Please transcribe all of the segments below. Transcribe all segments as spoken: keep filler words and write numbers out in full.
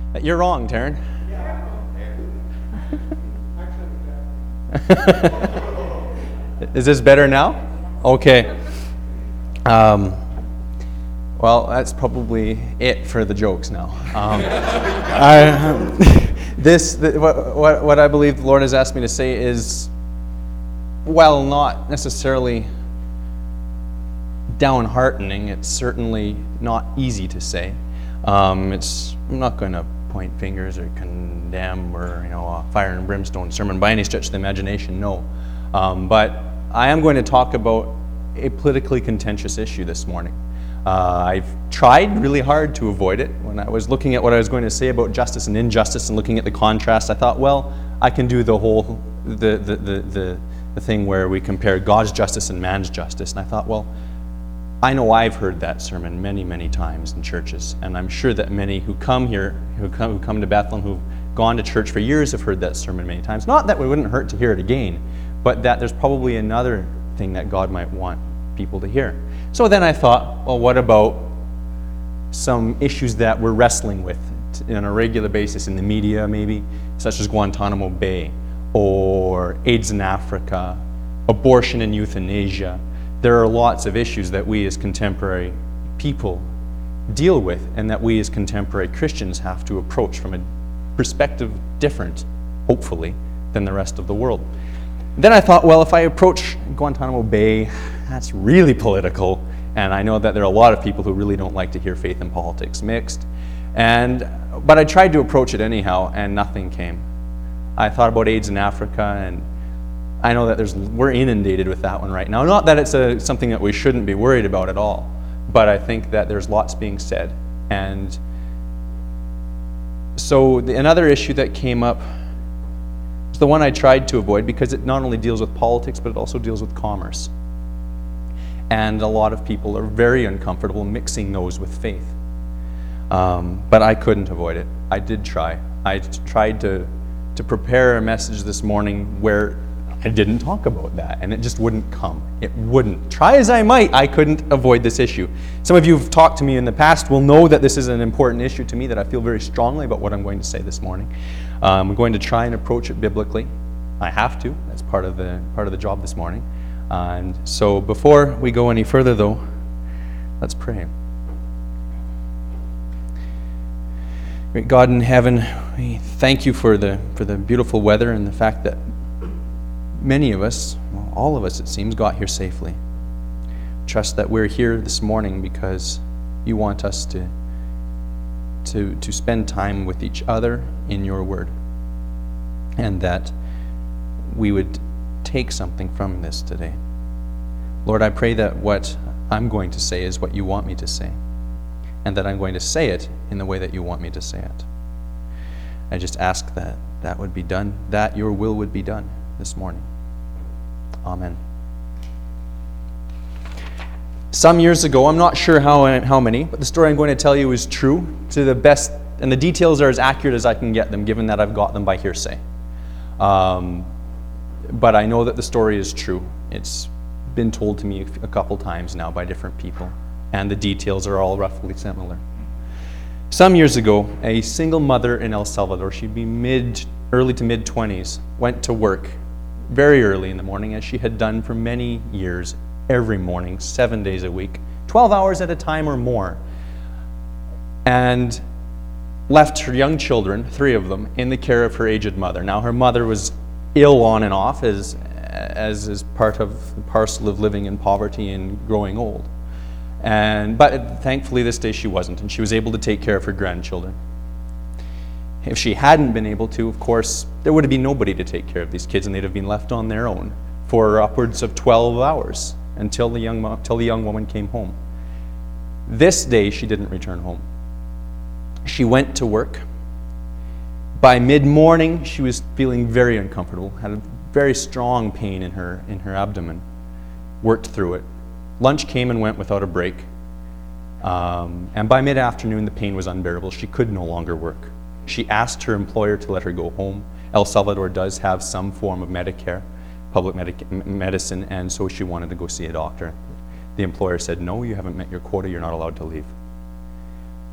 You're wrong, Taryn. Is this better now? Okay. Um, well, that's probably it for the jokes now. Um, I, this, the, what, what, what I believe the Lord has asked me to say is, while not necessarily downheartening, it's certainly not easy to say. Um, it's I'm not going to point fingers or condemn or you know a fire and brimstone sermon by any stretch of the imagination. No, um, but I am going to talk about a politically contentious issue this morning. Uh, I've tried really hard to avoid it. When I was looking at what I was going to say about justice and injustice and looking at the contrast, I thought, well, I can do the whole the the the the, the thing where we compare God's justice and man's justice, and I thought, well, I know I've heard that sermon many, many times in churches, and I'm sure that many who come here, who come, who come to Bethlehem, who've gone to church for years have heard that sermon many times. Not that it wouldn't hurt to hear it again, but that there's probably another thing that God might want people to hear. So then I thought, well, what about some issues that we're wrestling with on a regular basis in the media, maybe, such as Guantanamo Bay, or AIDS in Africa, abortion and euthanasia. There are lots of issues that we as contemporary people deal with and that we as contemporary Christians have to approach from a perspective different, hopefully, than the rest of the world. Then I thought, well, if I approach Guantanamo Bay, that's really political, and I know that there are a lot of people who really don't like to hear faith and politics mixed. And but I tried to approach it anyhow, and nothing came. I thought about AIDS in Africa, and I know that there's we're inundated with that one right now. Not that it's a, something that we shouldn't be worried about at all, but I think that there's lots being said. And so the, another issue that came up is the one I tried to avoid because it not only deals with politics, but it also deals with commerce. And a lot of people are very uncomfortable mixing those with faith. Um, but I couldn't avoid it. I did try. I tried to, to prepare a message this morning where I didn't talk about that, and it just wouldn't come. It wouldn't. Try as I might, I couldn't avoid this issue. Some of you who've talked to me in the past will know that this is an important issue to me, that I feel very strongly about what I'm going to say this morning. Um, I'm going to try and approach it biblically. I have to. That's part of the part of the job this morning. Uh, and so before we go any further, though, let's pray. Great God in heaven, we thank you for the for the beautiful weather and the fact that many of us, well, all of us it seems, got here safely. Trust that we're here this morning because you want us to, to, to spend time with each other in your word. And that we would take something from this today. Lord, I pray that what I'm going to say is what you want me to say. And that I'm going to say it in the way that you want me to say it. I just ask that that would be done, that your will would be done this morning. Amen. Some years ago, I'm not sure how how many, but the story I'm going to tell you is true to the best, and the details are as accurate as I can get them, given that I've got them by hearsay. Um, but I know that the story is true. It's been told to me a couple times now by different people, and the details are all roughly similar. Some years ago, a single mother in El Salvador, she'd be mid, early to mid-twenties, went to work very early in the morning, as she had done for many years, every morning, seven days a week, twelve hours at a time or more, and left her young children, three of them, in the care of her aged mother. Now, her mother was ill on and off, as, as is part of the parcel of living in poverty and growing old. And but thankfully this day she wasn't, and she was able to take care of her grandchildren. If she hadn't been able to, of course, there would have been nobody to take care of these kids, and they'd have been left on their own for upwards of twelve hours until the young until the young woman came home. This day she didn't return home. She went to work. By mid-morning, she was feeling very uncomfortable, had a very strong pain in her in her abdomen. Worked through it. Lunch came and went without a break. Um, and by mid-afternoon, the pain was unbearable. She could no longer work. She asked her employer to let her go home. El Salvador does have some form of Medicare, public medic- medicine, and so she wanted to go see a doctor. The employer said, no, you haven't met your quota, you're not allowed to leave.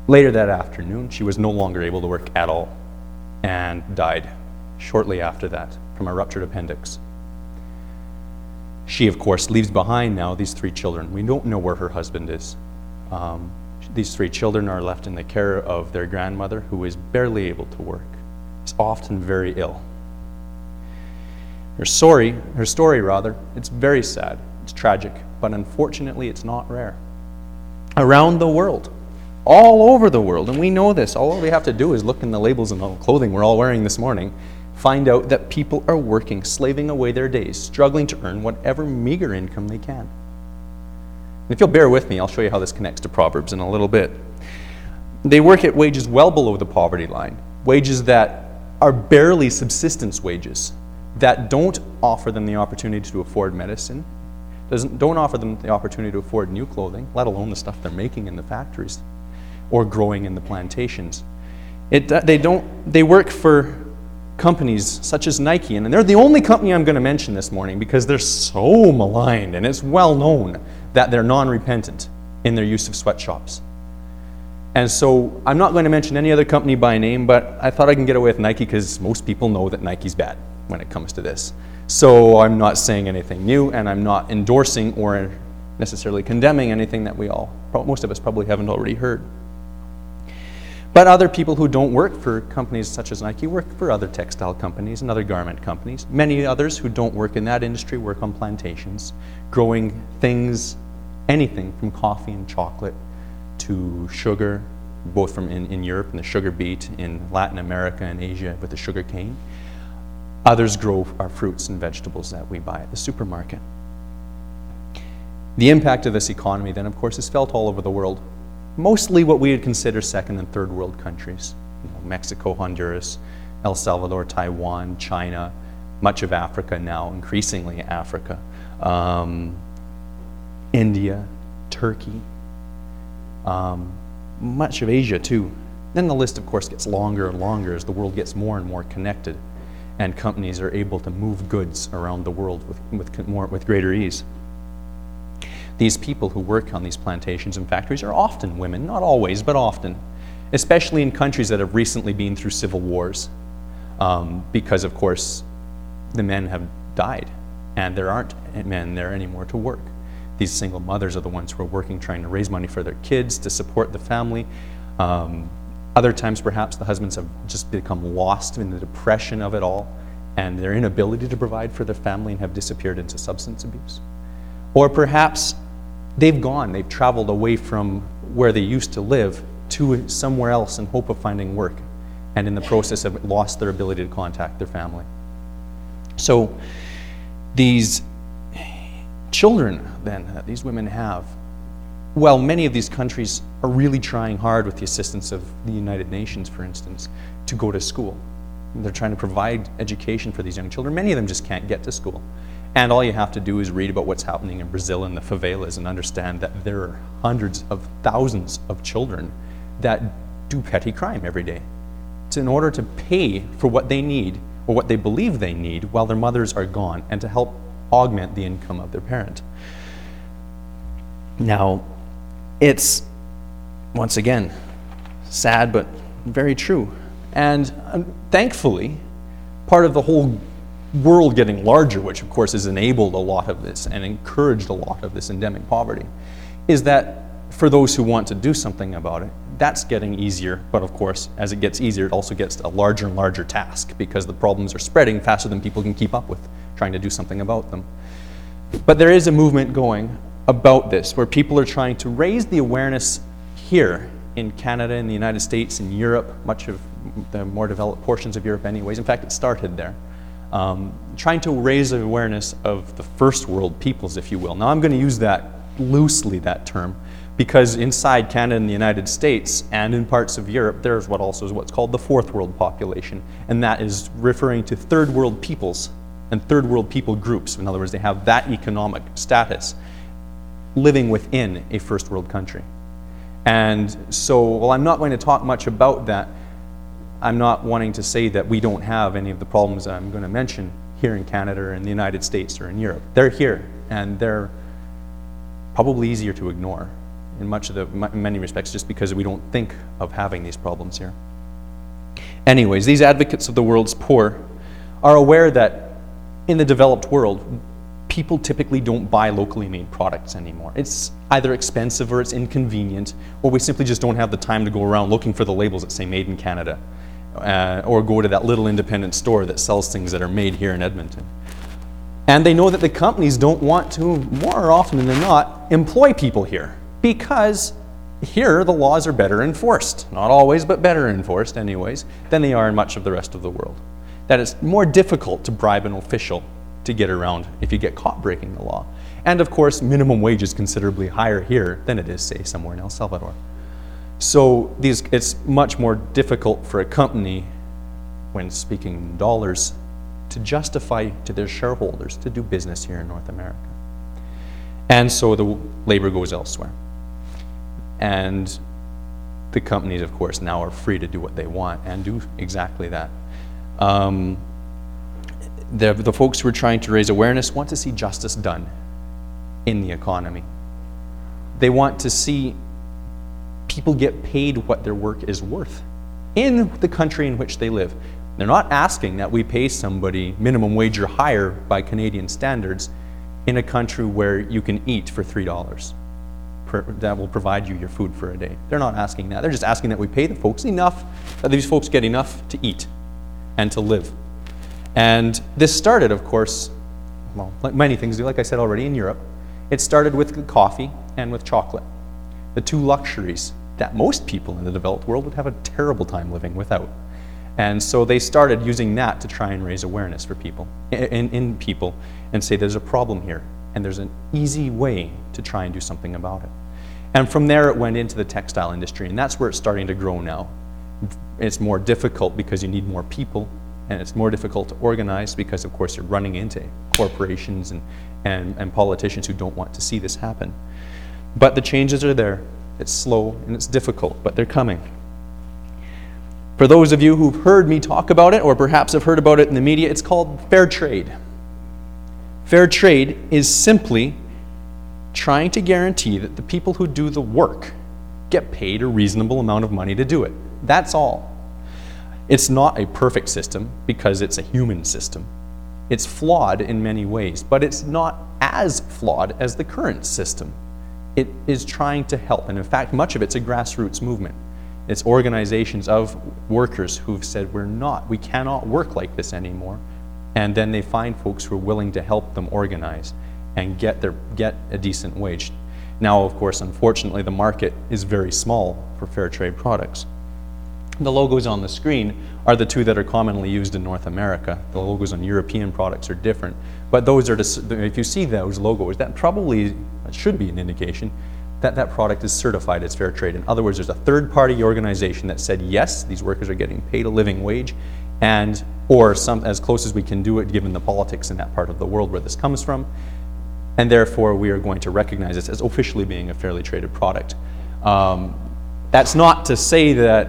Later that afternoon, she was no longer able to work at all and died shortly after that from a ruptured appendix. She, of course, leaves behind now these three children. We don't know where her husband is. Um, these three children are left in the care of their grandmother, who is barely able to work. Is often very ill. Her story, her story rather, it's very sad, it's tragic, but unfortunately it's not rare. Around the world, all over the world, and we know this, all we have to do is look in the labels and the clothing we're all wearing this morning, find out that people are working, slaving away their days, struggling to earn whatever meager income they can. And if you'll bear with me, I'll show you how this connects to Proverbs in a little bit. They work at wages well below the poverty line, wages that are barely subsistence wages, that don't offer them the opportunity to afford medicine, doesn't, don't offer them the opportunity to afford new clothing, let alone the stuff they're making in the factories or growing in the plantations. It, they, don't, they work for companies such as Nike, and they're the only company I'm going to mention this morning because they're so maligned, and it's well known that they're non-repentant in their use of sweatshops. And so I'm not going to mention any other company by name, but I thought I can get away with Nike because most people know that Nike's bad when it comes to this. So I'm not saying anything new, and I'm not endorsing or necessarily condemning anything that we all, most of us probably haven't already heard. But other people who don't work for companies such as Nike work for other textile companies and other garment companies. Many others who don't work in that industry work on plantations, growing things, anything from coffee and chocolate to sugar, both from in, in Europe and the sugar beet, in Latin America and Asia with the sugar cane. Others grow our fruits and vegetables that we buy at the supermarket. The impact of this economy then, of course, is felt all over the world. Mostly what we would consider second and third world countries. You know, Mexico, Honduras, El Salvador, Taiwan, China, much of Africa now, increasingly Africa, um, India, Turkey, um, much of Asia too. Then the list, of course, gets longer and longer as the world gets more and more connected and companies are able to move goods around the world with, with, more, with greater ease. These people who work on these plantations and factories are often women, not always, but often, especially in countries that have recently been through civil wars, um, because, of course, the men have died, and there aren't men there anymore to work. These single mothers are the ones who are working, trying to raise money for their kids, to support the family. Um, other times, perhaps, the husbands have just become lost in the depression of it all, and their inability to provide for their family and have disappeared into substance abuse. Or perhaps they've gone, they've traveled away from where they used to live to somewhere else in hope of finding work, and in the process have lost their ability to contact their family. So these children then that these women have, well, many of these countries are really trying hard with the assistance of the United Nations, for instance, to go to school. They're trying to provide education for these young children. Many of them just can't get to school. And all you have to do is read about what's happening in Brazil and the favelas and understand that there are hundreds of thousands of children that do petty crime every day. It's in order to pay for what they need or what they believe they need while their mothers are gone, and to help augment the income of their parent. Now, it's, once again, sad but very true. And um, thankfully, part of the whole world getting larger, which of course has enabled a lot of this and encouraged a lot of this endemic poverty, is that for those who want to do something about it, that's getting easier. But of course, as it gets easier, it also gets a larger and larger task because the problems are spreading faster than people can keep up with, trying to do something about them. But there is a movement going about this where people are trying to raise the awareness here in Canada, in the United States, in Europe, much of the more developed portions of Europe anyways. In fact, it started there. Um, trying to raise awareness of the first world peoples, if you will. Now I'm going to use that loosely, that term, because inside Canada and the United States and in parts of Europe, there's what also is what's called the fourth world population, and that is referring to third world peoples and third world people groups. In other words, they have that economic status living within a first world country. And so, while I'm not going to talk much about that, I'm not wanting to say that we don't have any of the problems that I'm going to mention here in Canada or in the United States or in Europe. They're here, and they're probably easier to ignore in much of the, in many respects, just because we don't think of having these problems here. Anyways, these advocates of the world's poor are aware that in the developed world, people typically don't buy locally made products anymore. It's either expensive or it's inconvenient, or we simply just don't have the time to go around looking for the labels that say made in Canada, uh, or go to that little independent store that sells things that are made here in Edmonton. And they know that the companies don't want to, more often than not, employ people here, because here the laws are better enforced. Not always, but better enforced anyways, than they are in much of the rest of the world. That it's more difficult to bribe an official to get around if you get caught breaking the law. And of course, minimum wage is considerably higher here than it is, say, somewhere in El Salvador. So these, it's much more difficult for a company, when speaking dollars, to justify to their shareholders to do business here in North America. And so the labor goes elsewhere. And the companies, of course, now are free to do what they want and do exactly that. Um, the, the folks who are trying to raise awareness want to see justice done in the economy. They want to see people get paid what their work is worth in the country in which they live. They're not asking that we pay somebody minimum wage or higher by Canadian standards in a country where you can eat for three dollars. Per, that will provide you your food for a day. They're not asking that. They're just asking that we pay the folks enough, that these folks get enough to eat and to live. And this started, of course, well, like many things do, like I said already, in Europe. It started with coffee and with chocolate, the two luxuries that most people in the developed world would have a terrible time living without. And so they started using that to try and raise awareness for people, in, in people, and say there's a problem here, and there's an easy way to try and do something about it. And from there it went into the textile industry, and that's where it's starting to grow now. It's more difficult because you need more people, and it's more difficult to organize because, of course, you're running into corporations and, and, and politicians who don't want to see this happen. But the changes are there. It's slow and it's difficult, but they're coming. For those of you who've heard me talk about it, or perhaps have heard about it in the media, it's called fair trade. Fair trade is simply trying to guarantee that the people who do the work get paid a reasonable amount of money to do it. That's all. It's not a perfect system because it's a human system. It's flawed in many ways, but it's not as flawed as the current system. It is trying to help, and in fact, much of it's a grassroots movement. It's organizations of workers who've said, we're not, we cannot work like this anymore. And then they find folks who are willing to help them organize and get their get a decent wage. Now, of course, unfortunately, the market is very small for fair trade products. The logos on the screen are the two that are commonly used in North America. The logos on European products are different. But those are, if you see those logos, that probably that should be an indication that that product is certified as fair trade. In other words, there's a third-party organization that said, yes, these workers are getting paid a living wage, and or some as close as we can do it given the politics in that part of the world where this comes from, and therefore we are going to recognize this as officially being a fairly traded product. Um, that's not to say that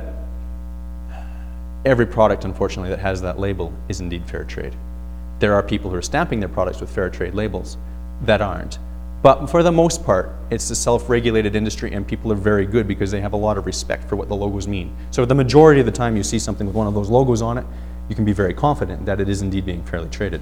every product, unfortunately, that has that label is indeed fair trade. There are people who are stamping their products with fair trade labels that aren't. But for the most part, it's a self-regulated industry, and people are very good because they have a lot of respect for what the logos mean. So the majority of the time you see something with one of those logos on it, you can be very confident that it is indeed being fairly traded.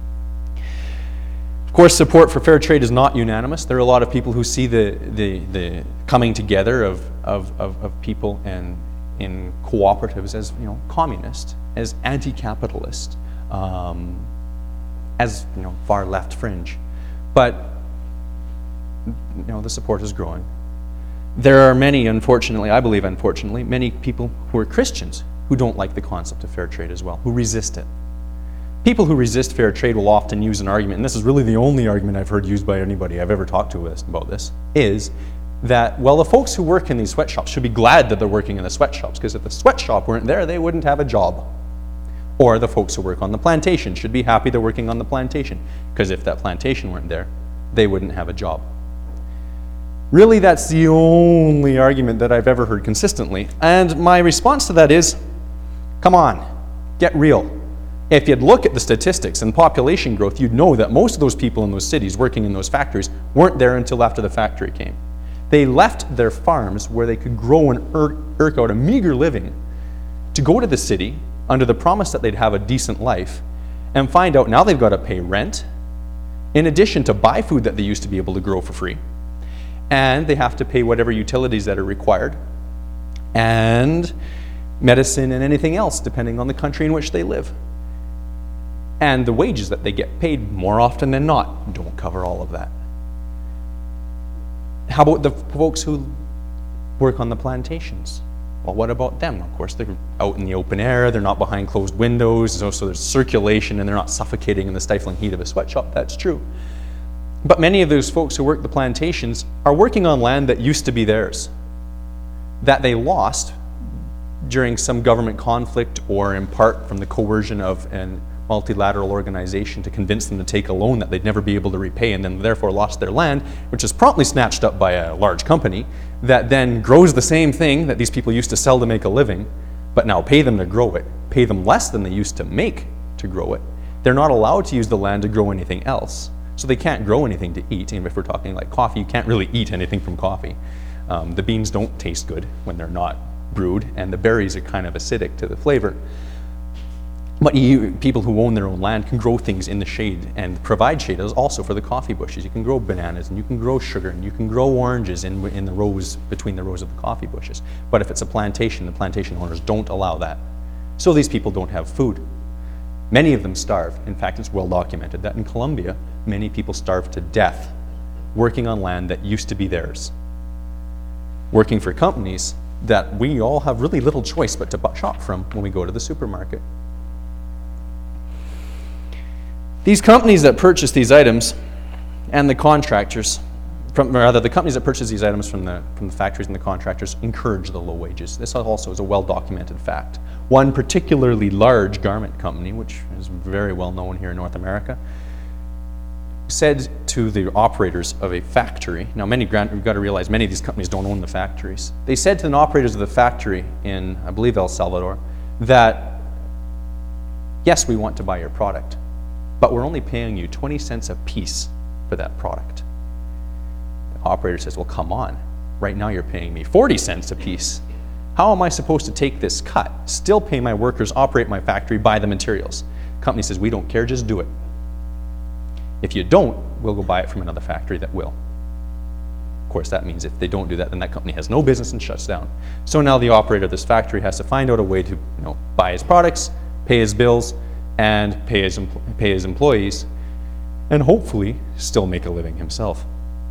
Of course, support for fair trade is not unanimous. There are a lot of people who see the, the, the coming together of, of, of, of people and in cooperatives as, you know, communist, as anti-capitalist, um, as, you know, far left fringe. But you know, the support is growing. There are many, unfortunately, I believe unfortunately, many people who are Christians who don't like the concept of fair trade as well, who resist it. People who resist fair trade will often use an argument, and this is really the only argument I've heard used by anybody I've ever talked to about this, is that, well, the folks who work in these sweatshops should be glad that they're working in the sweatshops, because if the sweatshop weren't there, they wouldn't have a job. Or the folks who work on the plantation should be happy they're working on the plantation, because if that plantation weren't there, they wouldn't have a job. Really, that's the only argument that I've ever heard consistently. And my response to that is, come on, get real. If you'd look at the statistics and population growth, you'd know that most of those people in those cities working in those factories weren't there until after the factory came. They left their farms where they could grow and eke out a meager living to go to the city under the promise that they'd have a decent life, and find out now they've got to pay rent, in addition to buy food that they used to be able to grow for free. And they have to pay whatever utilities that are required, and medicine and anything else, depending on the country in which they live. And the wages that they get paid, more often than not, don't cover all of that. How about the folks who work on the plantations? Well, what about them? Of course, they're out in the open air, they're not behind closed windows, so there's circulation and they're not suffocating in the stifling heat of a sweatshop. That's true. But many of those folks who work the plantations are working on land that used to be theirs, that they lost during some government conflict or in part from the coercion of a multilateral organization to convince them to take a loan that they'd never be able to repay, and then therefore lost their land, which is promptly snatched up by a large company that then grows the same thing that these people used to sell to make a living, but now pay them to grow it, pay them less than they used to make to grow it. They're not allowed to use the land to grow anything else. So they can't grow anything to eat. And if we're talking like coffee, you can't really eat anything from coffee. Um, the beans don't taste good when they're not brewed, and the berries are kind of acidic to the flavor. But you, people who own their own land can grow things in the shade and provide shade also for the coffee bushes. You can grow bananas, and you can grow sugar, and you can grow oranges in, in the rows, between the rows of the coffee bushes. But if it's a plantation, the plantation owners don't allow that. So these people don't have food. Many of them starve. In fact, it's well documented that in Colombia, many people starve to death working on land that used to be theirs, working for companies that we all have really little choice but to shop from when we go to the supermarket. These companies that purchase these items and the contractors, from, or rather the companies that purchase these items from the, from the factories and the contractors encourage the low wages. This also is a well-documented fact. One particularly large garment company, which is very well known here in North America, said to the operators of a factory, now many, you've got to realize many of these companies don't own the factories. They said to the operators of the factory in, I believe, El Salvador, that yes, we want to buy your product, but we're only paying you twenty cents a piece for that product. The operator says, well, come on. Right now you're paying me forty cents a piece. How am I supposed to take this cut, still pay my workers, operate my factory, buy the materials? The company says, we don't care, just do it. If you don't, we'll go buy it from another factory that will. Of course, that means if they don't do that, then that company has no business and shuts down. So now the operator of this factory has to find out a way to, you know, buy his products, pay his bills, and pay his, pay his employees, and hopefully still make a living himself.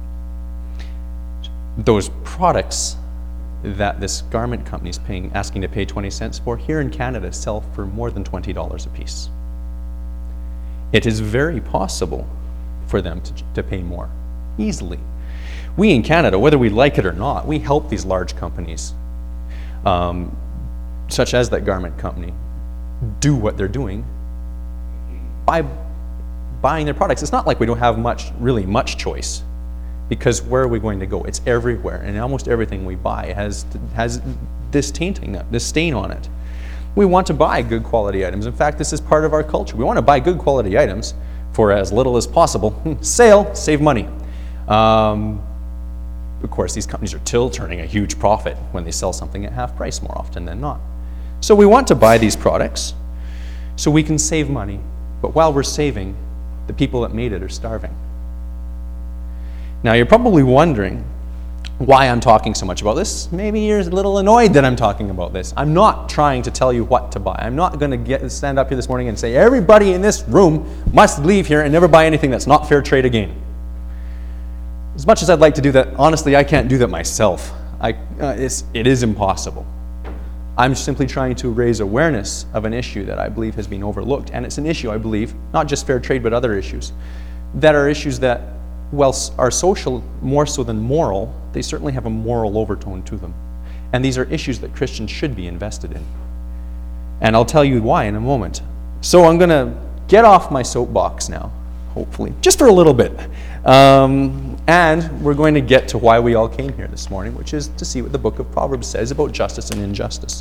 Those products that this garment company is paying, asking to pay twenty cents for, here in Canada sell for more than twenty dollars a piece. It is very possible for them to, to pay more, easily. We in Canada, whether we like it or not, we help these large companies, um, such as that garment company, do what they're doing by buying their products. It's not like we don't have much, really much choice, because where are we going to go? It's everywhere, and almost everything we buy has, has this tainting, this stain on it. We want to buy good quality items. In fact, this is part of our culture. We want to buy good quality items for as little as possible. Sale, save money. Um, of course, these companies are still turning a huge profit when they sell something at half price more often than not. So we want to buy these products so we can save money. But while we're saving, the people that made it are starving. Now, you're probably wondering why I'm talking so much about this. Maybe you're a little annoyed that I'm talking about this. I'm not trying to tell you what to buy. I'm not going to get stand up here this morning and say, everybody in this room must leave here and never buy anything that's not fair trade again. As much as I'd like to do that, honestly, I can't do that myself. I, uh, it's, it is impossible. I'm simply trying to raise awareness of an issue that I believe has been overlooked. And it's an issue, I believe, not just fair trade, but other issues, that are issues that, while are social more so than moral, they certainly have a moral overtone to them. And these are issues that Christians should be invested in. And I'll tell you why in a moment. So I'm going to get off my soapbox now, hopefully, just for a little bit. Um, and we're going to get to why we all came here this morning, which is to see what the book of Proverbs says about justice and injustice.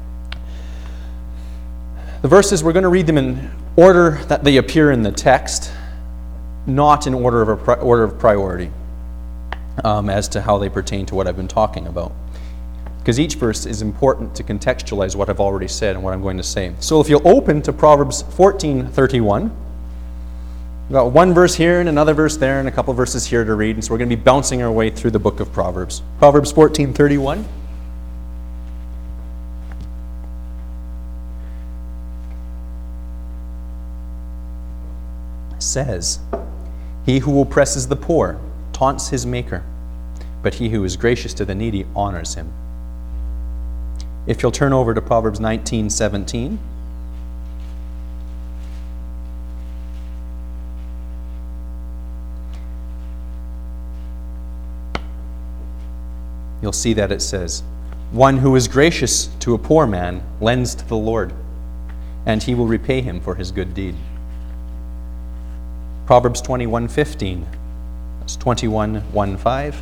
The verses, we're going to read them in order that they appear in the text, not in order of, a pri- order of priority. um, as to how they pertain to what I've been talking about. Because each verse is important to contextualize what I've already said and what I'm going to say. So if you'll open to Proverbs fourteen thirty-one, we've got one verse here and another verse there and a couple verses here to read, and so we're going to be bouncing our way through the book of Proverbs. Proverbs fourteen thirty-one. Says, "He who oppresses the poor taunts his maker, but he who is gracious to the needy honors him." If you'll turn over to Proverbs nineteen seventeen. You'll see that it says, "One who is gracious to a poor man lends to the Lord, and he will repay him for his good deed." Proverbs twenty-one fifteen. That's twenty-one one five.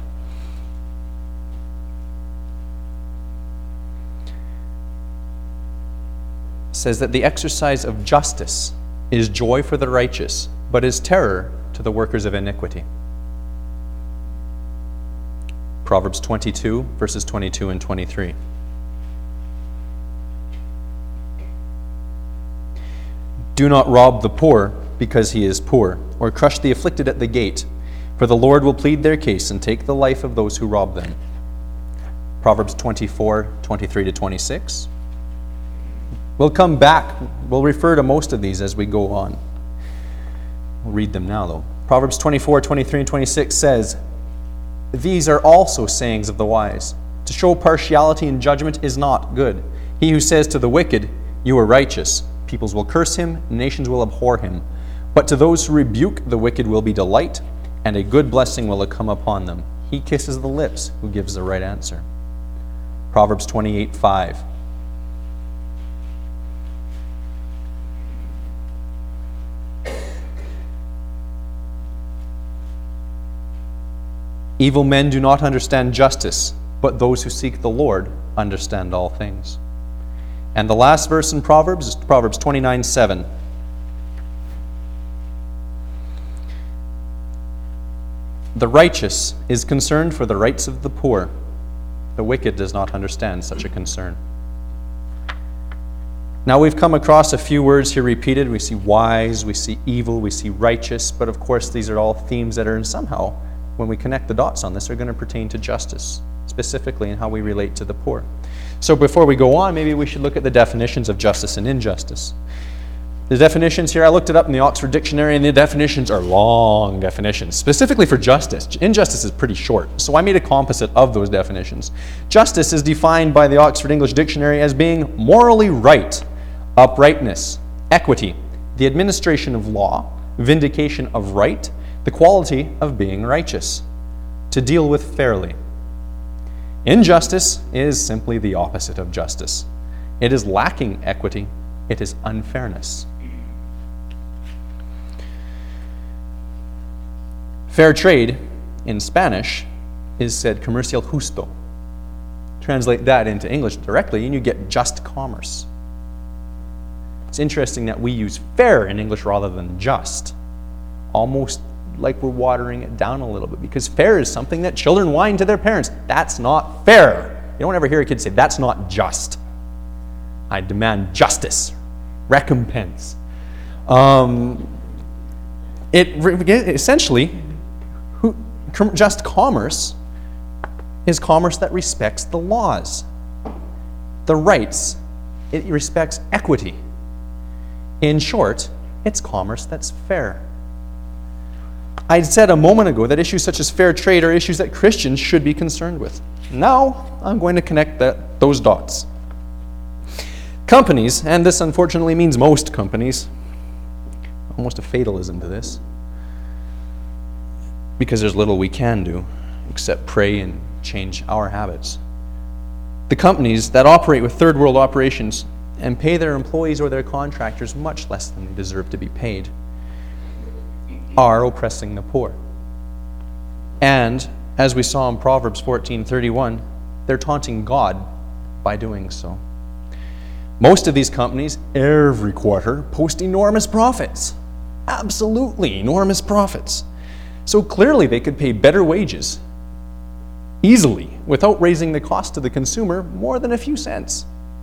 Says that the exercise of justice is joy for the righteous, but is terror to the workers of iniquity. Proverbs twenty-two, verses twenty-two and twenty-three. "Do not rob the poor because he is poor, or crush the afflicted at the gate, for the Lord will plead their case and take the life of those who rob them." Proverbs twenty-four, twenty-three to twenty-six. We'll come back. We'll refer to most of these as we go on. We'll read them now, though. Proverbs twenty-four, twenty-three, and twenty-six says, "These are also sayings of the wise. To show partiality in judgment is not good. He who says to the wicked, 'You are righteous,' peoples will curse him, nations will abhor him. But to those who rebuke the wicked will be delight, and a good blessing will come upon them. He kisses the lips who gives the right answer." Proverbs twenty-eight five. "Evil men do not understand justice, but those who seek the Lord understand all things." And the last verse in Proverbs is Proverbs twenty-nine seven. "The righteous is concerned for the rights of the poor. The wicked does not understand such a concern." Now we've come across a few words here repeated. We see wise, we see evil, we see righteous, but of course these are all themes that are somehow, when we connect the dots on this, are going to pertain to justice, specifically in how we relate to the poor. So before we go on, maybe we should look at the definitions of justice and injustice. The definitions here, I looked it up in the Oxford Dictionary, and the definitions are long definitions, specifically for justice. Injustice is pretty short, so I made a composite of those definitions. Justice is defined by the Oxford English Dictionary as being morally right, uprightness, equity, the administration of law, vindication of right, the quality of being righteous, to deal with fairly. Injustice is simply the opposite of justice. It is lacking equity. It is unfairness. Fair trade in Spanish is said comercial justo. Translate that into English directly and you get just commerce. It's interesting that we use fair in English rather than just, almost like we're watering it down a little bit, because fair is something that children whine to their parents. That's not fair. You don't ever hear a kid say, "That's not just. I demand justice, recompense." Um, it essentially, who, just commerce is commerce that respects the laws, the rights. It respects equity. In short, it's commerce that's fair. I said a moment ago that issues such as fair trade are issues that Christians should be concerned with. Now, I'm going to connect that, those dots. Companies, and this unfortunately means most companies, almost a fatalism to this, because there's little we can do except pray and change our habits. The companies that operate with third world operations and pay their employees or their contractors much less than they deserve to be paid are oppressing the poor. And as we saw in Proverbs fourteen thirty-one, they're taunting God by doing so. Most of these companies, every quarter, post enormous profits. Absolutely enormous profits. So clearly they could pay better wages easily, without raising the cost to the consumer more than a few cents.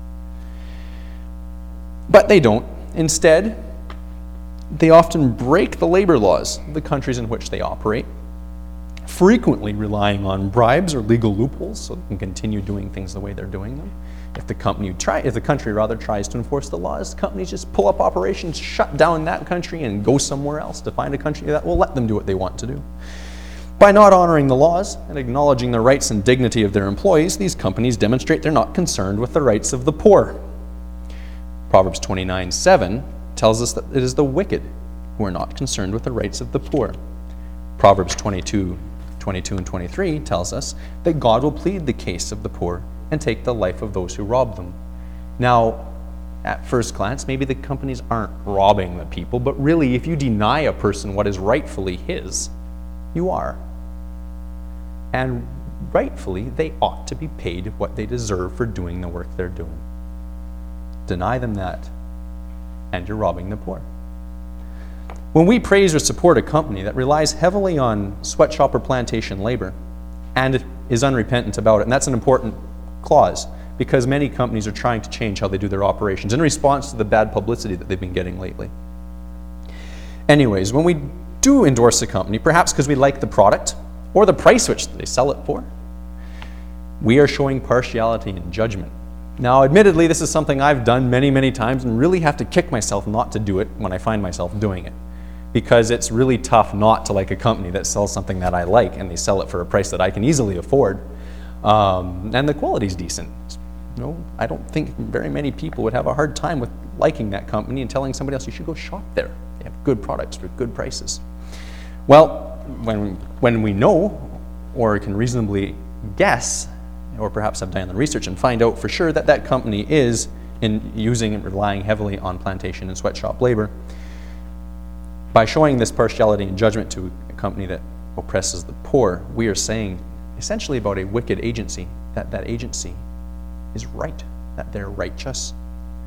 But they don't. Instead, they often break the labor laws of the countries in which they operate, frequently relying on bribes or legal loopholes so they can continue doing things the way they're doing them. If the company try, if the country rather tries to enforce the laws, companies just pull up operations, shut down that country, and go somewhere else to find a country that will let them do what they want to do. By not honoring the laws and acknowledging the rights and dignity of their employees, these companies demonstrate they're not concerned with the rights of the poor. Proverbs twenty-nine seven tells us that it is the wicked who are not concerned with the rights of the poor. Proverbs twenty-two, twenty-two and twenty-three tells us that God will plead the case of the poor and take the life of those who rob them. Now, at first glance, maybe the companies aren't robbing the people, but really, if you deny a person what is rightfully his, you are. And rightfully, they ought to be paid what they deserve for doing the work they're doing. Deny them that, and you're robbing the poor. When we praise or support a company that relies heavily on sweatshop or plantation labor and is unrepentant about it, and that's an important clause because many companies are trying to change how they do their operations in response to the bad publicity that they've been getting lately. Anyways, when we do endorse a company, perhaps because we like the product or the price which they sell it for, we are showing partiality and judgment. Now, admittedly, this is something I've done many, many times and really have to kick myself not to do it when I find myself doing it. Because it's really tough not to like a company that sells something that I like and they sell it for a price that I can easily afford. Um, and the quality's decent. You know, I don't think very many people would have a hard time with liking that company and telling somebody else, you should go shop there. They have good products for good prices. Well, when, when we know or can reasonably guess, or perhaps have done the research and find out for sure that that company is in using and relying heavily on plantation and sweatshop labor, by showing this partiality and judgment to a company that oppresses the poor, we are saying essentially about a wicked agency, that that agency is right, that they're righteous.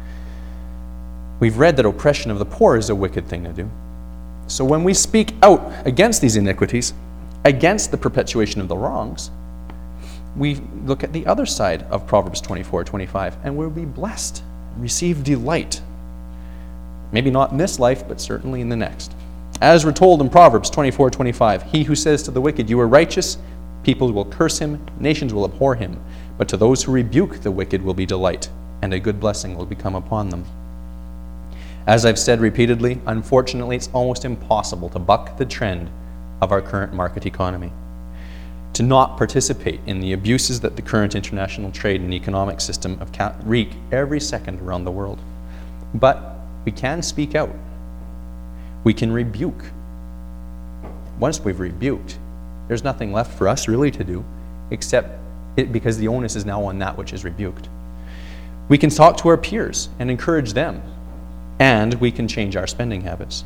We've read that oppression of the poor is a wicked thing to do. So when we speak out against these iniquities, against the perpetuation of the wrongs, we look at the other side of Proverbs twenty-four twenty-five, and we'll be blessed, receive delight. Maybe not in this life, but certainly in the next. As we're told in Proverbs twenty-four twenty-five, he who says to the wicked, you are righteous, people will curse him, nations will abhor him, but to those who rebuke the wicked will be delight, and a good blessing will become upon them. As I've said repeatedly, unfortunately, it's almost impossible to buck the trend of our current market economy, to not participate in the abuses that the current international trade and economic system wreak every second around the world. But we can speak out. We can rebuke. Once we've rebuked, there's nothing left for us really to do except it, because the onus is now on that which is rebuked. We can talk to our peers and encourage them, and we can change our spending habits.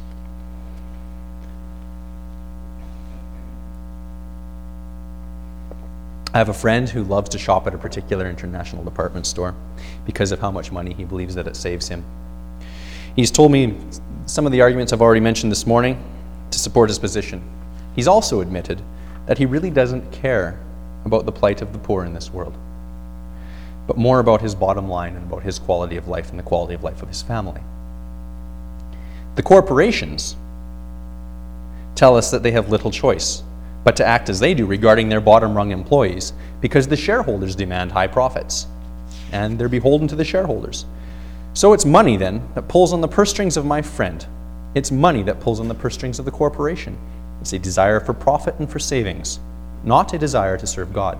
I have a friend who loves to shop at a particular international department store because of how much money he believes that it saves him. He's told me some of the arguments I've already mentioned this morning to support his position. He's also admitted that he really doesn't care about the plight of the poor in this world, but more about his bottom line and about his quality of life and the quality of life of his family. The corporations tell us that they have little choice but to act as they do regarding their bottom-rung employees because the shareholders demand high profits, and they're beholden to the shareholders. So it's money, then, that pulls on the purse strings of my friend. It's money that pulls on the purse strings of the corporation. It's a desire for profit and for savings, not a desire to serve God.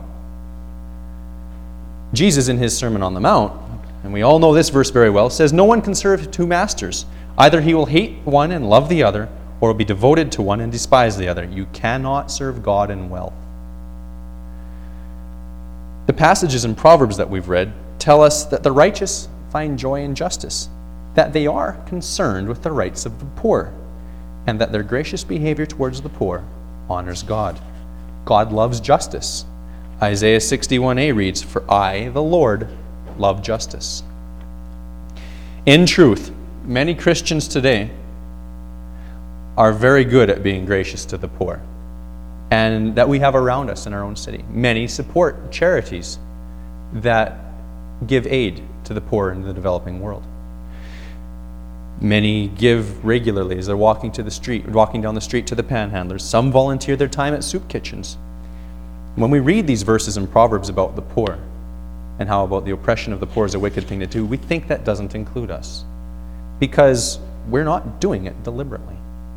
Jesus, in his Sermon on the Mount, and we all know this verse very well, says, no one can serve two masters. Either he will hate one and love the other, or will be devoted to one and despise the other. You cannot serve God and wealth. The passages in Proverbs that we've read tell us that the righteous find joy in justice, that they are concerned with the rights of the poor, and that their gracious behavior towards the poor honors God. God loves justice. Isaiah sixty-one a reads, for I, the Lord, love justice. In truth, many Christians today are very good at being gracious to the poor. and that we have around us in our own city. Many support charities that give aid to the poor in the developing world. Many give regularly as they're walking to the street, walking down the street to the panhandlers. Some volunteer their time at soup kitchens. When we read these verses in Proverbs about the poor and how about the oppression of the poor is a wicked thing to do, we think that doesn't include us because we're not doing it deliberately.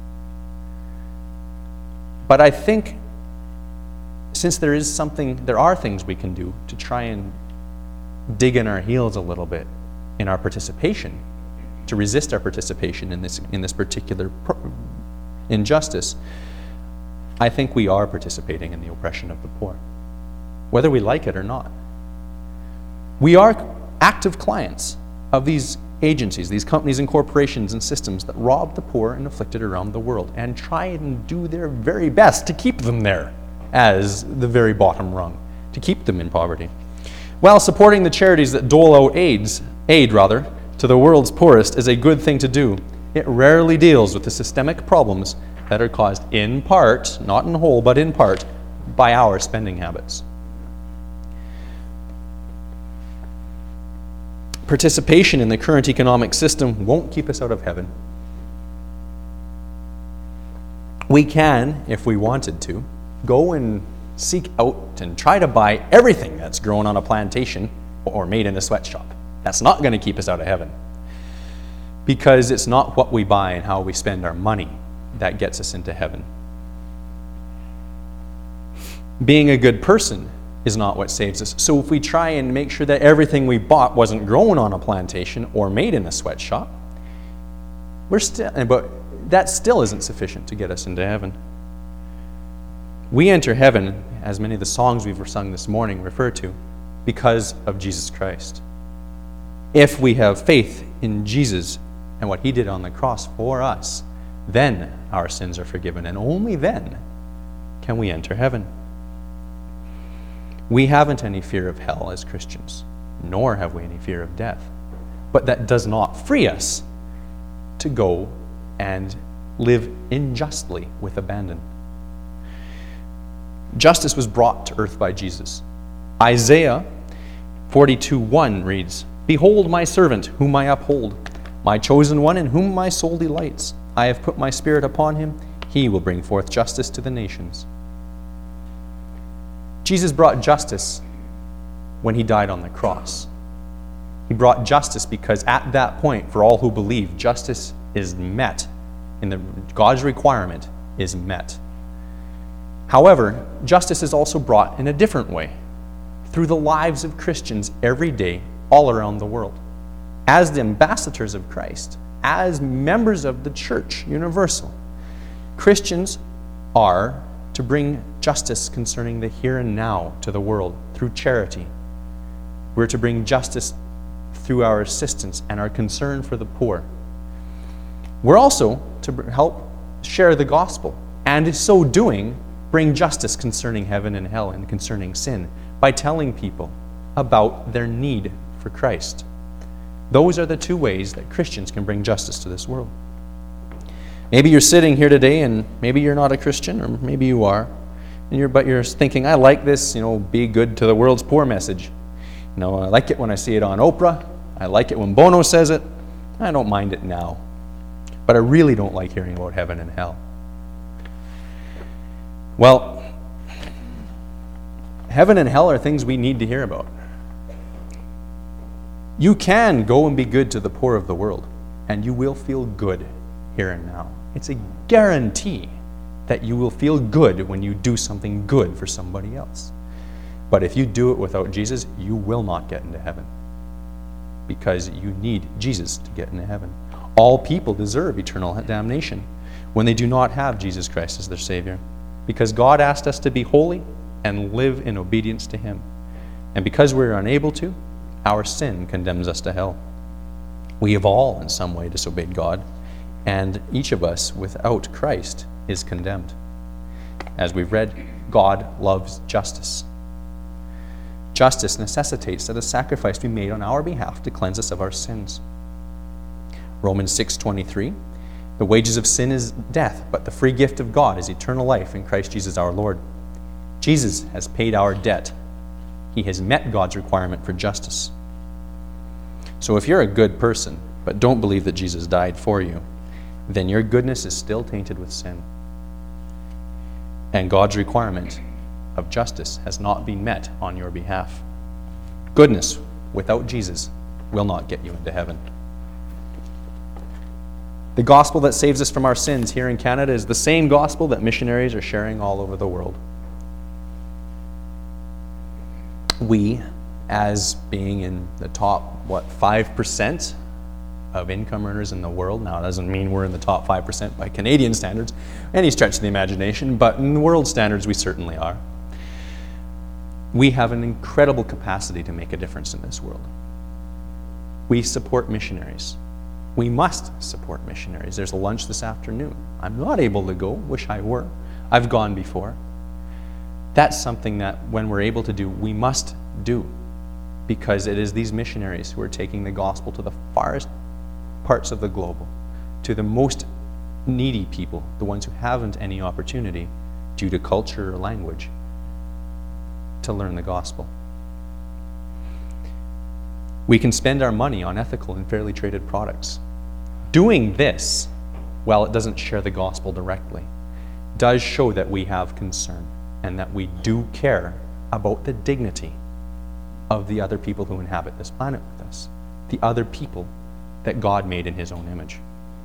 But I think since there is something, there are things we can do to try and dig in our heels a little bit in our participation, to resist our participation in this in this particular pro- injustice, I think we are participating in the oppression of the poor, whether we like it or not. We are active clients of these agencies, these companies and corporations and systems that rob the poor and afflicted around the world and try and do their very best to keep them there as the very bottom rung, to keep them in poverty. While supporting the charities that dole out aids, aid rather, to the world's poorest is a good thing to do, it rarely deals with the systemic problems that are caused in part, not in whole, but in part, by our spending habits. Participation in the current economic system won't keep us out of heaven. We can, if we wanted to, go and seek out and try to buy everything that's grown on a plantation or made in a sweatshop. That's not going to keep us out of heaven, because it's not what we buy and how we spend our money that gets us into heaven. Being a good person is not what saves us. So if we try and make sure that everything we bought wasn't grown on a plantation or made in a sweatshop, we're still, but that still isn't sufficient to get us into heaven. We enter heaven, as many of the songs we've sung this morning refer to, because of Jesus Christ. If we have faith in Jesus and what he did on the cross for us, then our sins are forgiven, and only then can we enter heaven. We haven't any fear of hell as Christians, nor have we any fear of death. But that does not free us to go and live unjustly with abandon. Justice was brought to earth by Jesus. Isaiah forty-two one reads, "Behold my servant, whom I uphold, my chosen one, in whom my soul delights. I have put my spirit upon him. He will bring forth justice to the nations." Jesus brought justice when he died on the cross. He brought justice because at that point, for all who believe, justice is met, and the, God's requirement is met. However, justice is also brought in a different way, through the lives of Christians every day, all around the world. As the ambassadors of Christ, as members of the church universal, Christians are to bring justice concerning the here and now to the world through charity. We're to bring justice through our assistance and our concern for the poor. We're also to help share the gospel, and in so doing, bring justice concerning heaven and hell and concerning sin by telling people about their need for Christ. Those are the two ways that Christians can bring justice to this world. Maybe you're sitting here today and maybe you're not a Christian, or maybe you are, and you're, but you're thinking, I like this, you know, be good to the world's poor message. You know, I like it when I see it on Oprah. I like it when Bono says it. I don't mind it now. But I really don't like hearing about heaven and hell. Well, heaven and hell are things we need to hear about. You can go and be good to the poor of the world, and you will feel good here and now. It's a guarantee that you will feel good when you do something good for somebody else. But if you do it without Jesus, you will not get into heaven, because you need Jesus to get into heaven. All people deserve eternal damnation when they do not have Jesus Christ as their Savior, because God asked us to be holy and live in obedience to Him. And because we're unable to, our sin condemns us to hell. We have all in some way disobeyed God, and each of us without Christ is condemned. As we've read, God loves justice. Justice necessitates that a sacrifice be made on our behalf to cleanse us of our sins. Romans six twenty-three, The wages of sin is death, but the free gift of God is eternal life in Christ Jesus our Lord. Jesus has paid our debt. He has met God's requirement for justice. So if you're a good person, but don't believe that Jesus died for you, then your goodness is still tainted with sin. And God's requirement of justice has not been met on your behalf. Goodness without Jesus will not get you into heaven. The gospel that saves us from our sins here in Canada is the same gospel that missionaries are sharing all over the world. We, as being in the top, what, five percent of income earners in the world, now it doesn't mean we're in the top five percent by Canadian standards, any stretch of the imagination, but in world standards we certainly are. We have an incredible capacity to make a difference in this world. We support missionaries. We must support missionaries. There's a lunch this afternoon. I'm not able to go, wish I were. I've gone before. That's something that when we're able to do, we must do, because it is these missionaries who are taking the gospel to the farthest parts of the globe, to the most needy people, the ones who haven't any opportunity due to culture or language to learn the gospel. We can spend our money on ethical and fairly traded products. Doing this, while it doesn't share the gospel directly, does show that we have concern and that we do care about the dignity of the other people who inhabit this planet with us, the other people that God made in his own image.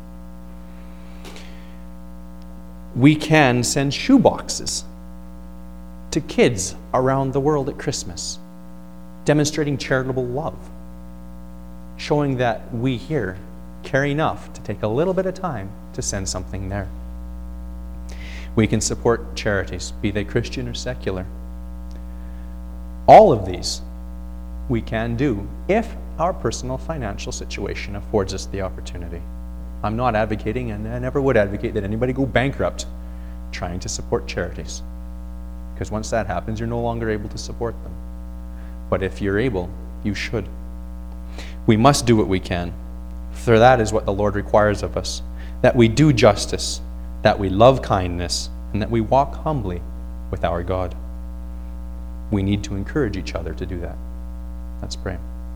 We can send shoe boxes to kids around the world at Christmas, demonstrating charitable love, showing that we here care enough to take a little bit of time to send something there. We can support charities, be they Christian or secular. All of these we can do if our personal financial situation affords us the opportunity. I'm not advocating, and I never would advocate, that anybody go bankrupt trying to support charities, because once that happens, you're no longer able to support them. But if you're able, you should. We must do what we can, for that is what the Lord requires of us, that we do justice, that we love kindness, and that we walk humbly with our God. We need to encourage each other to do that. Let's pray.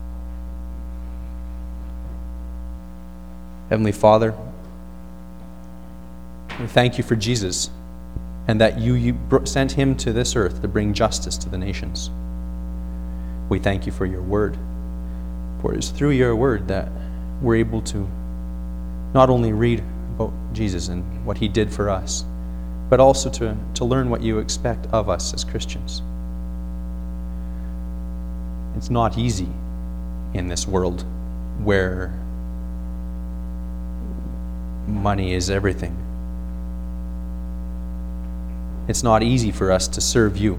Heavenly Father, we thank you for Jesus, and that you, you sent him to this earth to bring justice to the nations. We thank you for your word, for it is through your word that we're able to not only read about Jesus and what he did for us, but also to, to learn what you expect of us as Christians. It's not easy in this world where money is everything. It's not easy for us to serve you.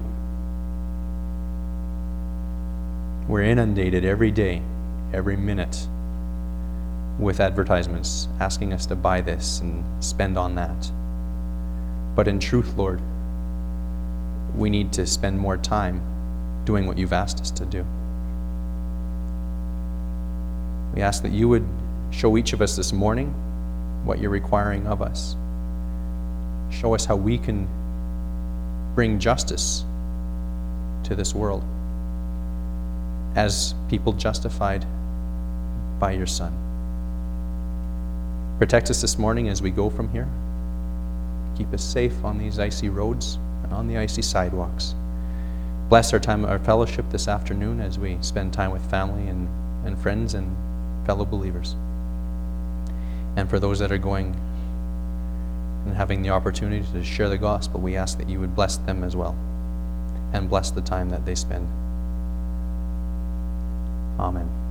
We're inundated every day, every minute, with advertisements asking us to buy this and spend on that. But in truth, Lord, we need to spend more time doing what you've asked us to do. We ask that you would show each of us this morning what you're requiring of us. Show us how we can bring justice to this world as people justified by your Son. Protect us this morning as we go from here. Keep us safe on these icy roads and on the icy sidewalks. Bless our time, our fellowship this afternoon as we spend time with family and, and friends and fellow believers. And for those that are going and having the opportunity to share the gospel, we ask that you would bless them as well and bless the time that they spend. Amen.